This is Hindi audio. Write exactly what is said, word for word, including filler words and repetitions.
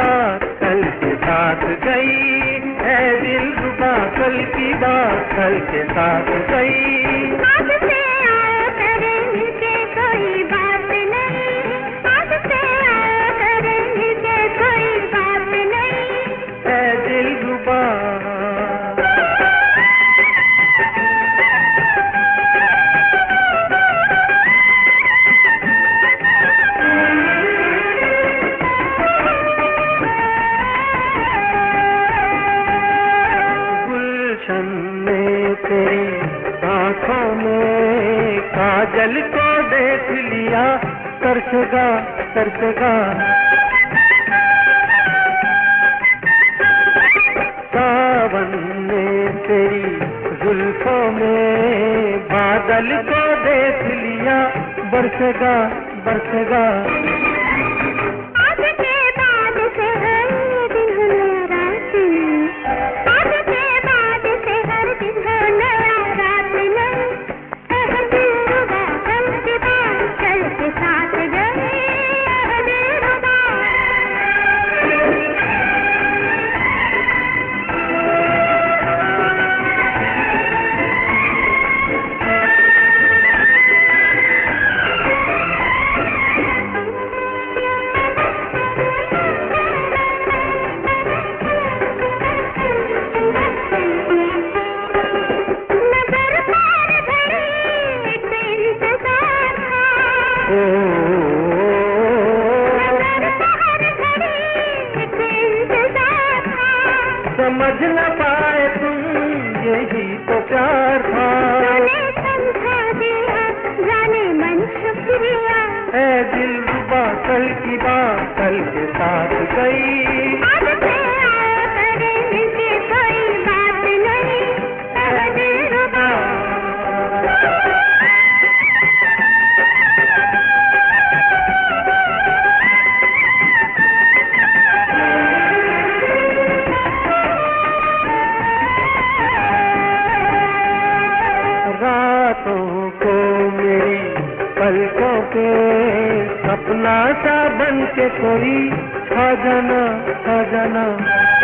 बात कल के साथ गई, है दिलरुबा कल की बात कल के साथ गई। आज से आया करे मिलके कोई बात नहीं, आज से आया करे मिलके कोई बात नहीं, है दिलरुबा। में तेरी आँखों में काजल को देख लिया, तरसगा तरसगा। सावन में तेरी जुल्फों में बादल को देख लिया, बरसेगा बरसेगा। समझ न पाए तुम यही तो प्यार था, जाने समझा दिया जाने मन शुक्रिया, है दिलरुबा कल की बात कल के साथ गई। आज से आया करे मिलके कोई बात नहीं, है दिलरुबा। रातों को मेरी पलकों के सपना सा बन के कोई आ जाना आ जाना।